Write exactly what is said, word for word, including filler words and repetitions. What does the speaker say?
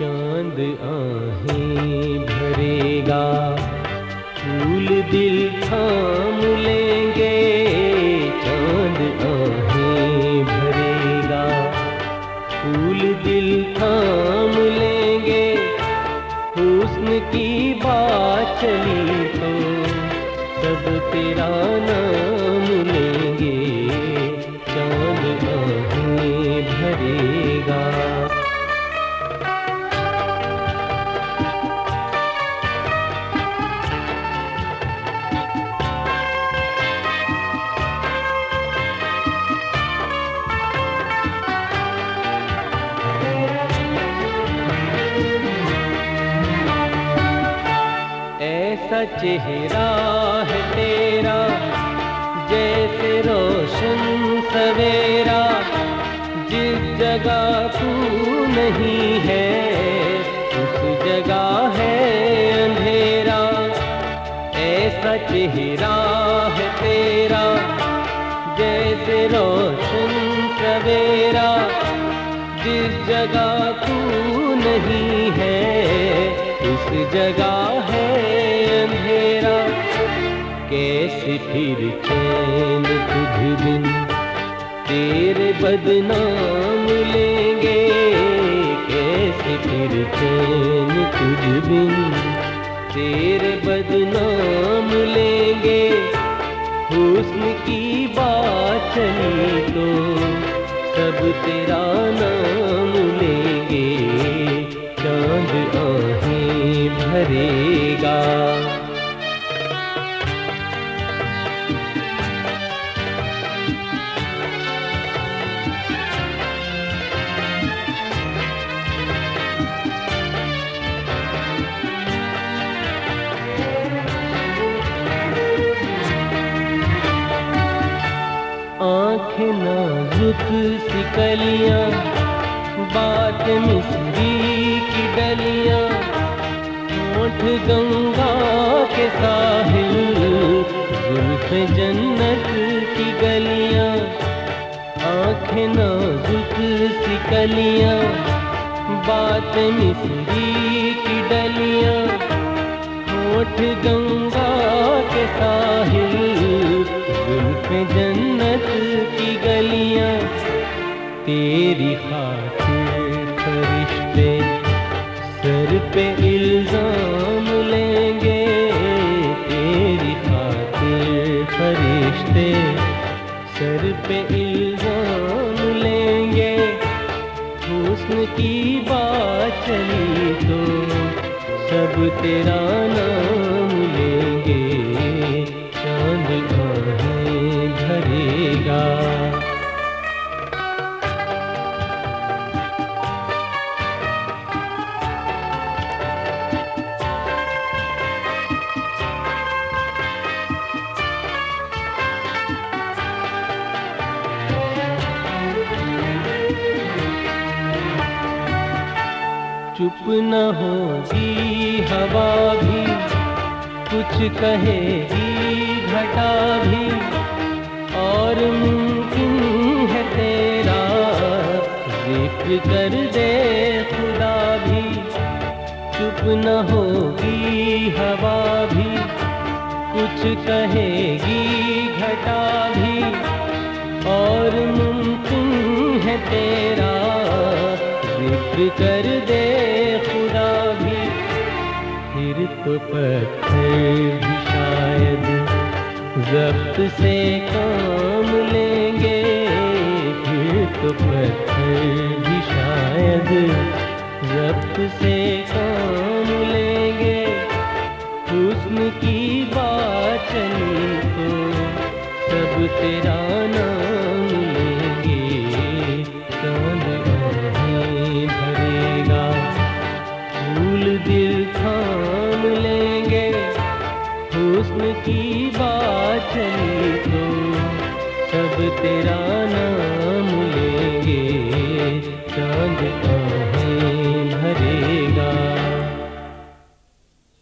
चांद आहें भरेगा, फूल दिल थाम लेंगे। चांद आहें भरेगा, फूल दिल थाम लेंगे। हुस्न की बात चली तो सब तेरा नाम लेंगे। चांद आहें भरेगा। ऐसा चेहरा है तेरा जैसे रोशन सवेरा। जिस जगह तू नहीं है उस जगह है अंधेरा। ऐसा चेहरा है तेरा जैसे रोशन सवेरा। जिस जगह तू नहीं है उस जगह है अंधेरा। कैसे फिर चैन तुझ बिन तेरे बदनाम लेंगे। कैसे फिर चैन तुझ बिन तेरे बदनाम लेंगे। हुस्न की बात चली तो सब तेरा नाम लेंगे। चांद आहें भरेगा। आँखें नाजुक सी कलियाँ, बात मिस्री की डलियाँ। होठ गंगा के साहिल, जुल्फ़ जन्नत की गलियाँ। आँखें नाजुक सी कलियाँ, बात मिस्री की डलियाँ। होठ गंगा के साहिल, जुल्फ़ जन्नत की गलियाँ। तेरी खातिर फरिश्ते सर पे इल्ज़ाम लेंगे। तेरी खातिर फरिश्ते सर पे इल्ज़ाम लेंगे। हुस्न की बात चली तो सब तेरा नाम लेंगे। चांद आहें भरेगा। चुप न होगी हवा भी, कुछ कहेगी घटा भी। और मुमकिन है तेरा जिक्र कर दे खुदा भी। चुप न होगी हवा भी, कुछ कहेगी घटा भी। और मुमकिन है तेरा जिक्र कर दे खुदा भी। फिर तो पत्थर भी शायद ज़ब्त से काम लेंगे। फिर तो पत्थर भी शायद ज़ब्त से काम लेंगे। हुस्न की बात चली तो सब तेरा नाम लेंगे। चांद आहें भरेगा, फूल दिल थाम लेंगे। हुस्न की बात चली तो सब तेरा नाम लेंगे। चांद